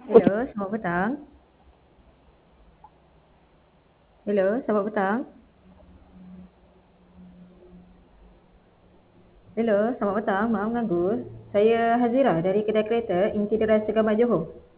Hello, selamat petang. Hello, selamat petang. Hello, selamat petang. Maaf mengganggu. Saya Hazira dari kedai kereta Inti Deras Segamat Johor.